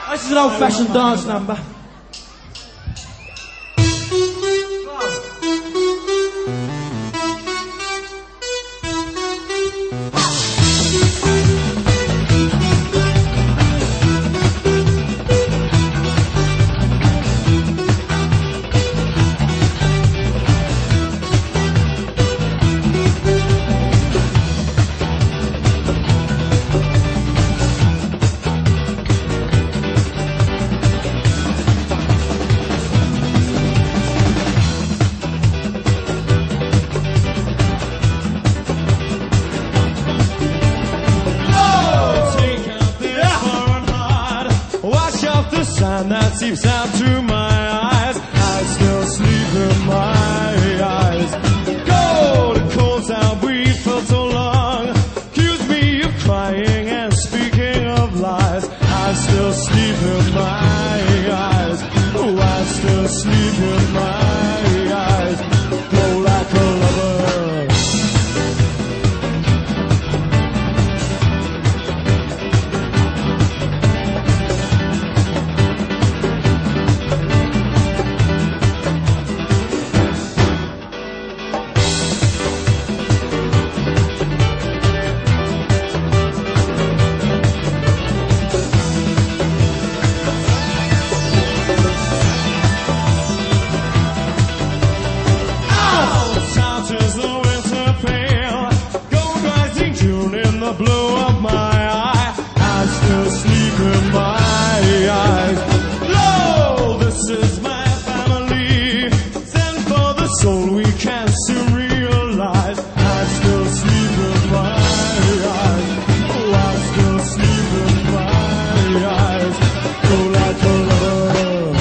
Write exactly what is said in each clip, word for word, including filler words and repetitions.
This is an old-fashioned dance number. And that seeps out through my eyes. I still sleep in my eyes. Go to cold sound we for so long. Accuse me of crying and speaking of lies. I still sleep in my eyes. Oh, I still sleep in my eyes. Glow like a lover. Blow up my eye, I still sleep in my eyes. Lo, this is my family. Send for the soul, we can soon realize. I still sleep in my eyes. Oh, I still sleep in my eyes. Go like a lover.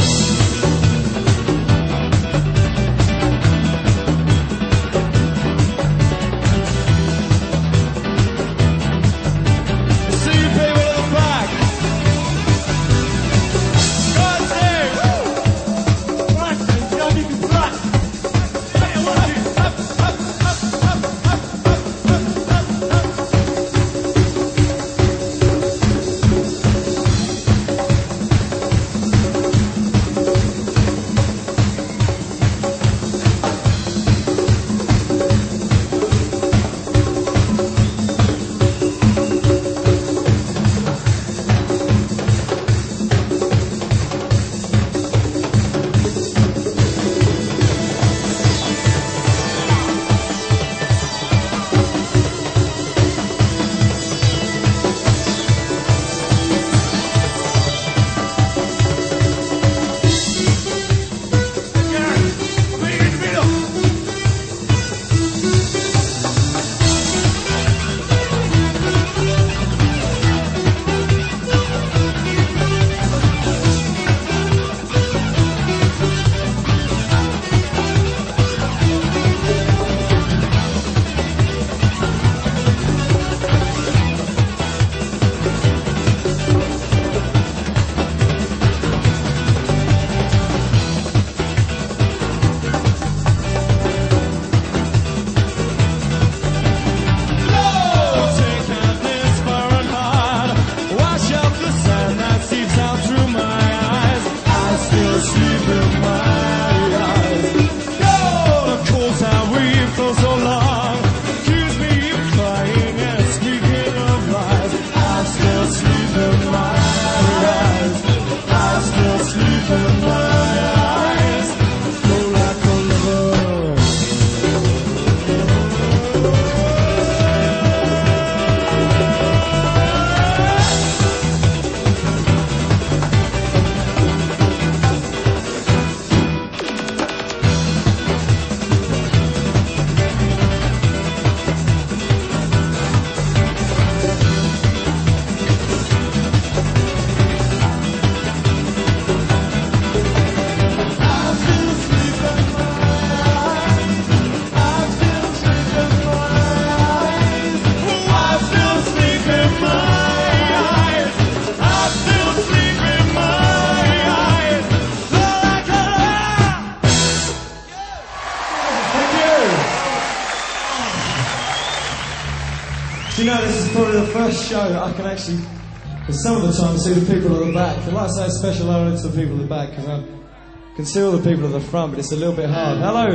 Do you know, this is probably the first show I can actually Because some of the time I see the people at the back. I'd like to say a special hello to the people at the back, because I can see all the people at the front, but it's a little bit hard. Hello!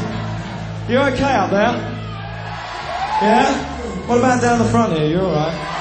You okay up there? Yeah? What about down the front here? You alright?